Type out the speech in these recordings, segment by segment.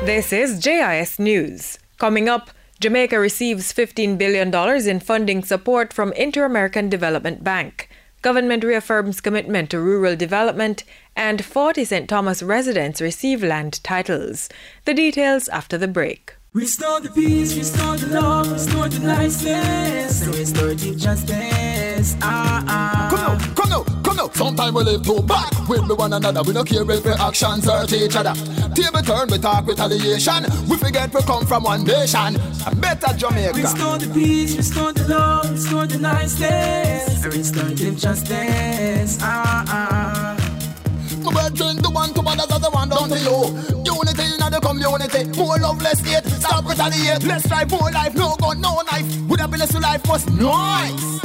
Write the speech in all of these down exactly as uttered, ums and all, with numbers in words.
This is J I S News. Coming up, Jamaica receives fifteen billion dollars in funding support from Inter-American Development Bank. Government reaffirms commitment to rural development, and forty Saint Thomas residents receive land titles. The details after the break. Restore the peace, restore the love, restore the niceness, restorative justice. Ah, ah. Come now, come now, come now. Sometimes we live too bad with one another. We don't care if our actions hurt each other. Table turn, we talk retaliation. We forget we come from one nation. A better Jamaica. Restore the peace, restore the love, restore the niceness, restorative justice. Ah, ah. My brethren, the one to others as the one down to you. Unity in the community. More love, less hate. Stop retaliate. Let's strive more life. No gun, no knife. With happiness to life was nice.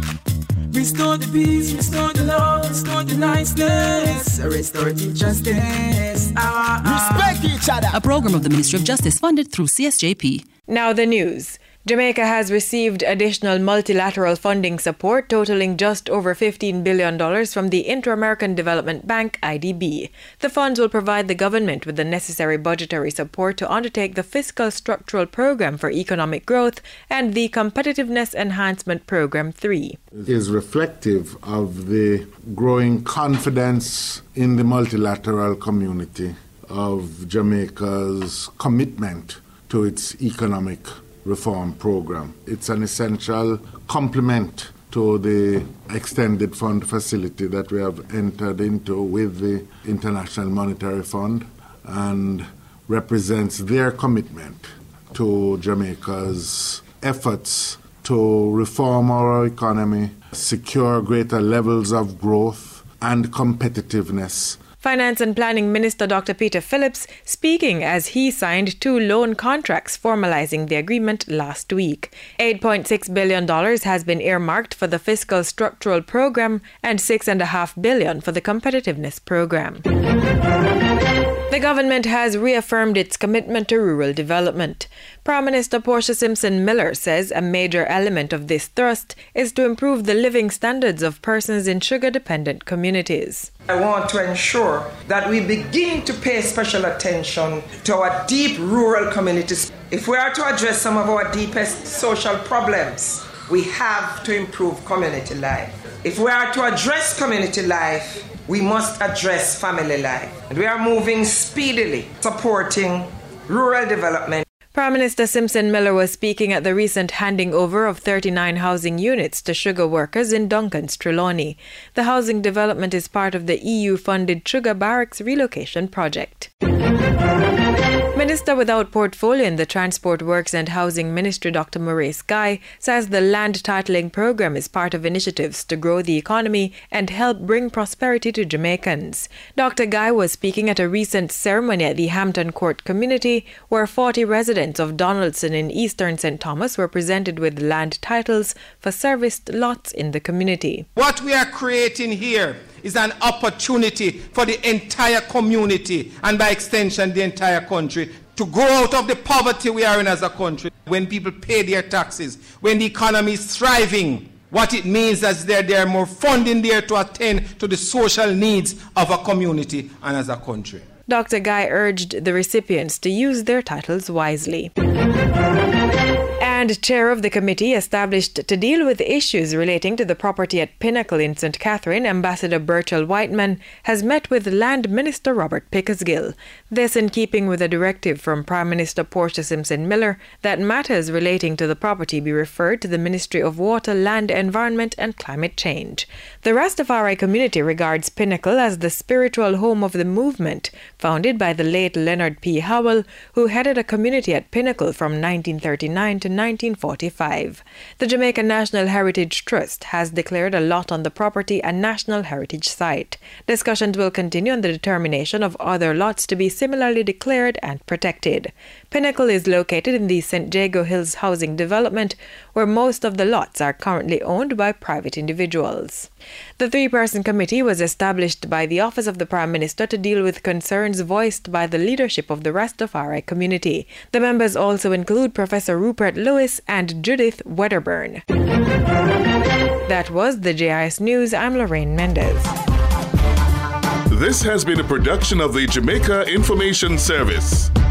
Restore the peace, restore the love, restore the niceness, restorative justice. Ah, ah. Respect each other. A program of the Ministry of Justice funded through C S J P. Now the news. Jamaica has received additional multilateral funding support totaling just over fifteen billion dollars from the Inter-American Development Bank, I D B. The funds will provide the government with the necessary budgetary support to undertake the Fiscal Structural Program for Economic Growth and the Competitiveness Enhancement Program three. It is reflective of the growing confidence in the multilateral community of Jamaica's commitment to its economic reform program. It's an essential complement to the extended fund facility that we have entered into with the International Monetary Fund and represents their commitment to Jamaica's efforts to reform our economy, secure greater levels of growth and competitiveness. Finance and Planning Minister Doctor Peter Phillips speaking as he signed two loan contracts formalizing the agreement last week. eight point six billion dollars has been earmarked for the Fiscal Structural Program and six point five billion dollars for the Competitiveness Program. The government has reaffirmed its commitment to rural development. Prime Minister Portia Simpson Miller says a major element of this thrust is to improve the living standards of persons in sugar-dependent communities. I want to ensure that we begin to pay special attention to our deep rural communities. If we are to address some of our deepest social problems, we have to improve community life. If we are to address community life, we must address family life. And we are moving speedily, supporting rural development. Prime Minister Simpson Miller was speaking at the recent handing over of thirty-nine housing units to sugar workers in Duncan's Trelawney. The housing development is part of the E U-funded Sugar Barracks relocation project. Minister without portfolio in the Transport Works and Housing Ministry, Doctor Maurice Guy, says the land titling program is part of initiatives to grow the economy and help bring prosperity to Jamaicans. Doctor Guy was speaking at a recent ceremony at the Hampton Court community where forty residents of Donaldson in eastern Saint Thomas were presented with land titles for serviced lots in the community. What we are creating here is an opportunity for the entire community and by extension the entire country to grow out of the poverty we are in as a country. When people pay their taxes, when the economy is thriving, what it means is that there are more funding there to attend to the social needs of a community and as a country. Doctor Guy urged the recipients to use their titles wisely. And chair of the committee established to deal with issues relating to the property at Pinnacle in Saint Catherine, Ambassador Burchell Whiteman, has met with Land Minister Robert Pickersgill. This in keeping with a directive from Prime Minister Portia Simpson Miller that matters relating to the property be referred to the Ministry of Water, Land, Environment and Climate Change. The Rastafari community regards Pinnacle as the spiritual home of the movement, founded by the late Leonard P. Howell, who headed a community at Pinnacle from nineteen thirty-nine to nineteen forty-five. The Jamaica National Heritage Trust has declared a lot on the property a National Heritage Site. Discussions will continue on the determination of other lots to be similarly declared and protected. Pinnacle is located in the Saint Jago Hills housing development, where most of the lots are currently owned by private individuals. The three-person committee was established by the Office of the Prime Minister to deal with concerns voiced by the leadership of the Rastafari community. The members also include Professor Rupert Lewis and Judith Wedderburn. That was the J I S News. I'm Lorraine Mendez. This has been a production of the Jamaica Information Service.